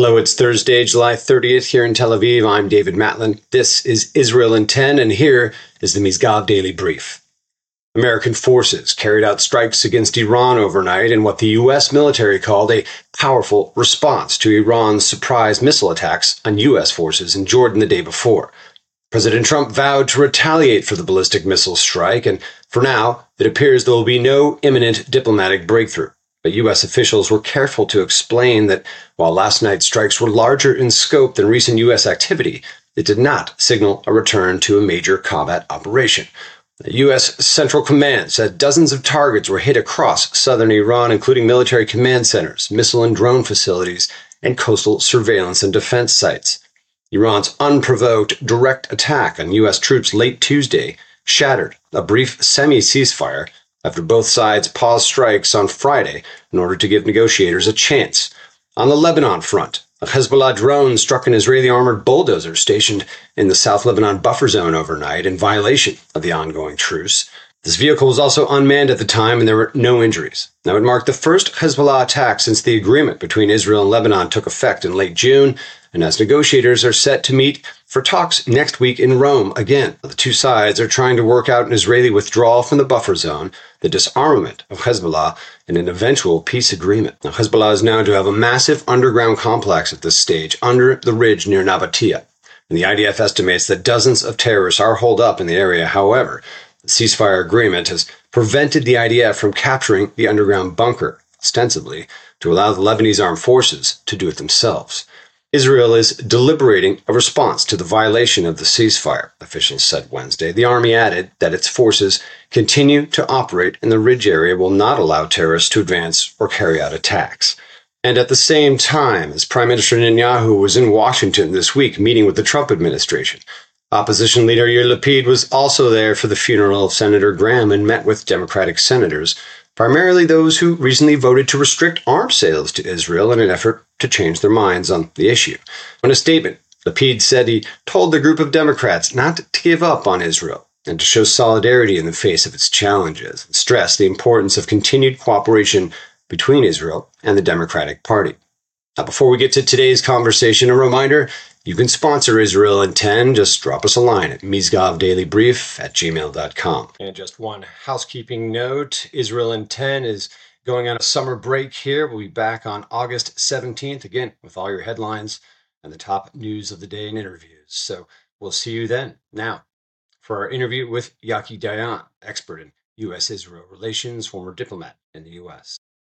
Hello, it's Thursday, July 30th here in Tel Aviv. I'm David Matlin. This is Israel in 10, and here is the Mizgav Daily Brief. American forces carried out strikes against Iran overnight in what the U.S. military called a powerful response to Iran's surprise missile attacks on U.S. forces in Jordan the day before. President Trump vowed to retaliate for the ballistic missile strike, and for now, it appears there will be no imminent diplomatic breakthrough. But U.S. officials were careful to explain that while last night's strikes were larger in scope than recent U.S. activity, it did not signal a return to a major combat operation. The U.S. Central Command said dozens of targets were hit across southern Iran, including military command centers, missile and drone facilities, and coastal surveillance and defense sites. Iran's unprovoked direct attack on U.S. troops late Tuesday shattered a brief semi-ceasefire after both sides paused strikes on Friday in order to give negotiators a chance. On the Lebanon front, a Hezbollah drone struck an Israeli armored bulldozer stationed in the South Lebanon buffer zone overnight in violation of the ongoing truce. This vehicle was also unmanned at the time, and there were no injuries. Now, it marked the first Hezbollah attack since the agreement between Israel and Lebanon took effect in late June, and as negotiators are set to meet for talks next week in Rome again. The two sides are trying to work out an Israeli withdrawal from the buffer zone, the disarmament of Hezbollah, and an eventual peace agreement. Now, Hezbollah is known to have a massive underground complex at this stage under the ridge near Nabatea, and the IDF estimates that dozens of terrorists are holed up in the area. However, the ceasefire agreement has prevented the IDF from capturing the underground bunker, ostensibly to allow the Lebanese armed forces to do it themselves. Israel is deliberating a response to the violation of the ceasefire, officials said Wednesday. The army added that its forces continue to operate in the ridge area, will not allow terrorists to advance or carry out attacks. And at the same time, as Prime Minister Netanyahu was in Washington this week meeting with the Trump administration, opposition leader Yair Lapid was also there for the funeral of Senator Graham and met with Democratic senators, primarily those who recently voted to restrict arms sales to Israel in an effort to change their minds on the issue. In a statement, Lapid said he told the group of Democrats not to give up on Israel and to show solidarity in the face of its challenges, and stressed the importance of continued cooperation between Israel and the Democratic Party. Now, before we get to today's conversation, a reminder, you can sponsor Israel in 10. Just drop us a line at mizgavdailybrief@gmail.com. And just one housekeeping note, Israel in 10 is going on a summer break here. We'll be back on August 17th, again, with all your headlines and the top news of the day and interviews. So we'll see you then. Now, for our interview with Yaki Dayan, expert in U.S.-Israel relations, former diplomat in the U.S.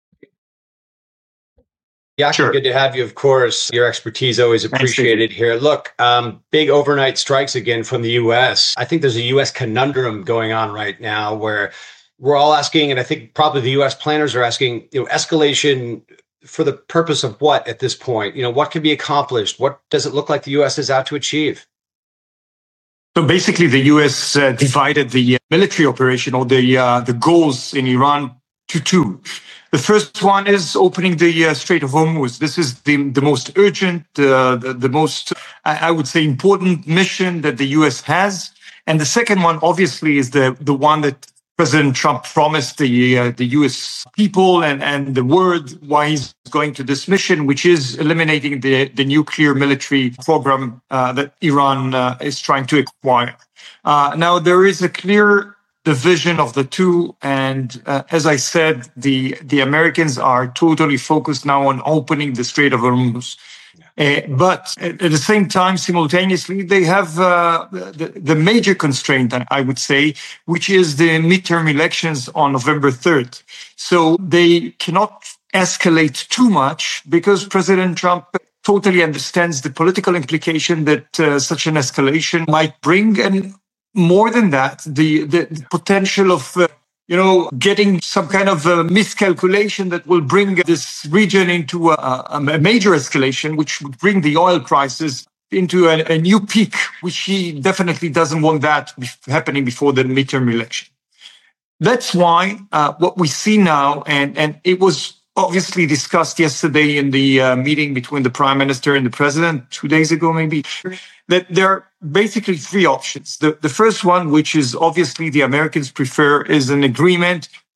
Yaki, sure. Good to have you, of course. Your expertise always appreciated here. Look, big overnight strikes again from the U.S. I think there's a U.S. conundrum going on right now where we're all asking, and I think probably the U.S. planners are asking, escalation for the purpose of what at this point? What can be accomplished? What does it look like the U.S. is out to achieve? So basically, the U.S. divided the military operation or the goals in Iran to two. The first one is opening the Strait of Hormuz. This is the most urgent, the most, I would say, important mission that the U.S. has. And the second one, obviously, is the one that President Trump promised the U.S. people and the world why he's going to this mission, which is eliminating the nuclear military program that Iran is trying to acquire. Now, there is a clear division of the two. And as I said, the Americans are totally focused now on opening the Strait of Hormuz. But at the same time, simultaneously, they have the major constraint, I would say, which is the midterm elections on November 3rd. So they cannot escalate too much because President Trump totally understands the political implication that such an escalation might bring. And more than that, the potential of getting some kind of miscalculation that will bring this region into a major escalation, which would bring the oil prices into a new peak, which he definitely doesn't want that happening before the midterm election. That's why what we see now, and it was obviously discussed yesterday in the meeting between the Prime Minister and the President 2 days ago, maybe, that there are basically three options. The first one, which is obviously the Americans prefer, is an agreement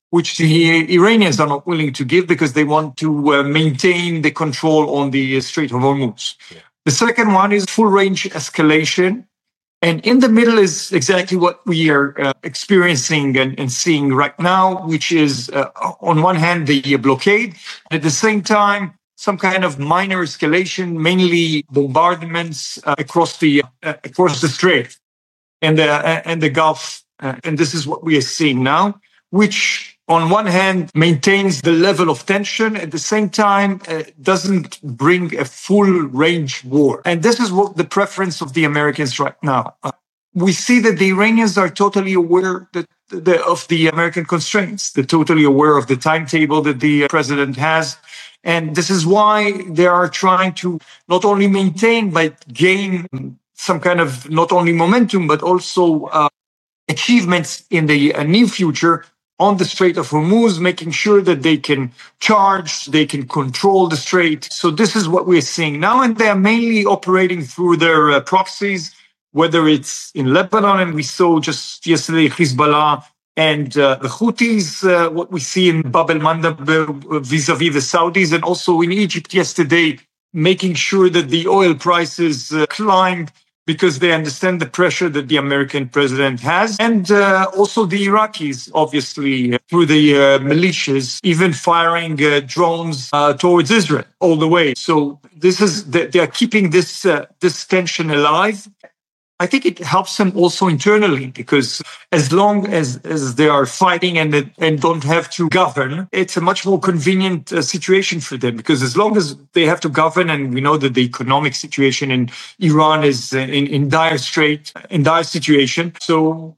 which the Iranians are not willing to give because they want to maintain the control on the Strait of Hormuz. Yeah. The second one is full range escalation. And in the middle is exactly what we are experiencing and seeing right now, which is on one hand, the blockade, and at the same time, some kind of minor escalation, mainly bombardments across the strait and the Gulf. And this is what we are seeing now, which on one hand maintains the level of tension, at the same time doesn't bring a full range war. And this is what the preference of the Americans right now. We see that the Iranians are totally aware of the American constraints. They're totally aware of the timetable that the president has. And this is why they are trying to not only maintain, but gain some kind of not only momentum, but also achievements in the near future on the Strait of Hormuz, making sure that they can charge, they can control the strait. So this is what we're seeing now. And they are mainly operating through their proxies, whether it's in Lebanon, and we saw just yesterday Hezbollah and the Houthis, what we see in Bab el-Mandab vis-a-vis the Saudis, and also in Egypt yesterday, making sure that the oil prices climbed because they understand the pressure that the American president has. And also the Iraqis, obviously, through the militias, even firing drones towards Israel all the way. So they are keeping this tension alive. I think it helps them also internally, because as long as they are fighting and don't have to govern, it's a much more convenient situation for them, because as long as they have to govern, and we know that the economic situation in Iran is in dire situation. So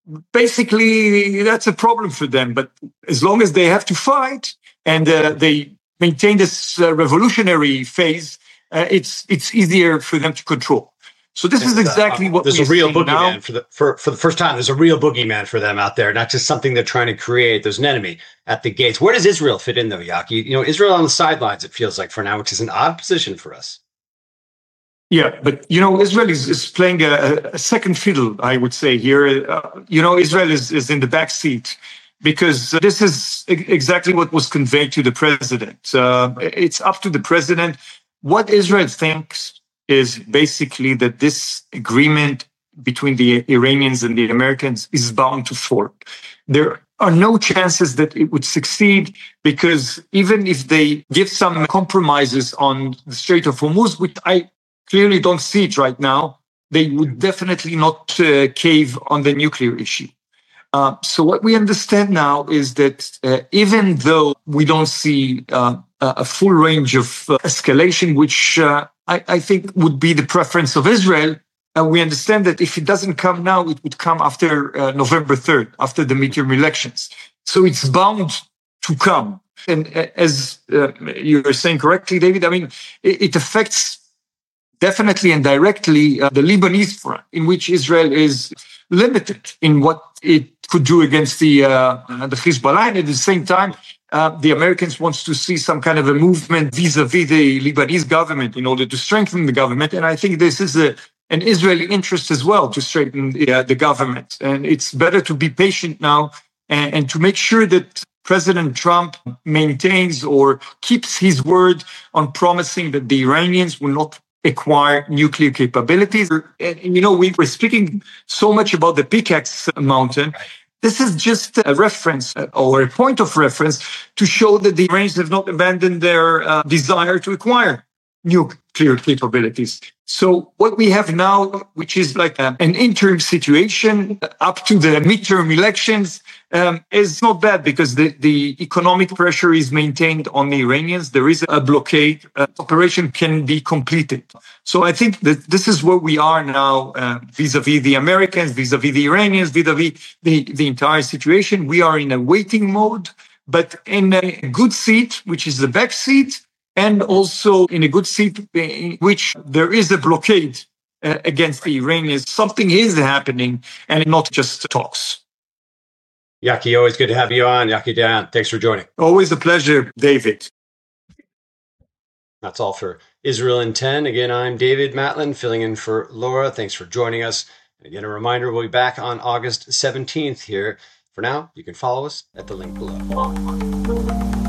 basically that's a problem for them. But as long as they have to fight and they maintain this revolutionary phase, it's easier for them to control. So this is exactly what there's a real boogeyman for the first time. There's a real boogeyman for them out there, not just something they're trying to create. There's an enemy at the gates. Where does Israel fit in, though, Yaki? Israel on the sidelines, it feels like for now, which is an odd position for us. Yeah, but Israel is playing a second fiddle, I would say here. Israel is in the back seat, because this is exactly what was conveyed to the president. It's up to the president. What Israel thinks is basically that this agreement between the Iranians and the Americans is bound to fall. There are no chances that it would succeed, because even if they give some compromises on the Strait of Hormuz, which I clearly don't see it right now, they would definitely not cave on the nuclear issue. So what we understand now is that even though we don't see a full range of escalation, which I think would be the preference of Israel, we understand that if it doesn't come now, it would come after November 3rd, after the midterm elections. So it's bound to come. And as you're saying correctly, David, I mean, it affects definitely and directly the Lebanese front, in which Israel is limited in what it could do against the Hezbollah. And at the same time, the Americans wants to see some kind of a movement vis-a-vis the Lebanese government in order to strengthen the government. And I think this is an Israeli interest as well, to strengthen the government. And it's better to be patient now and to make sure that President Trump maintains or keeps his word on promising that the Iranians will not acquire nuclear capabilities. And, we were speaking so much about the Pickaxe Mountain. This is just a reference or a point of reference to show that the Iranians have not abandoned their desire to acquire nuclear capabilities. So what we have now, which is like an interim situation up to the midterm elections, is not bad, because the economic pressure is maintained on the Iranians. There is a blockade. Operation can be completed. So I think that this is where we are now vis-a-vis the Americans, vis-a-vis the Iranians, vis-a-vis the entire situation. We are in a waiting mode, but in a good seat, which is the back seat, and also in a good seat in which there is a blockade against the Iranians. Something is happening, and not just talks. Yaki, always good to have you on. Yaki Dayan, thanks for joining. Always a pleasure, David. That's all for Israel in 10. Again, I'm David Matlin, filling in for Laura. Thanks for joining us. And again, a reminder, we'll be back on August 17th here For now, you can follow us at the link below.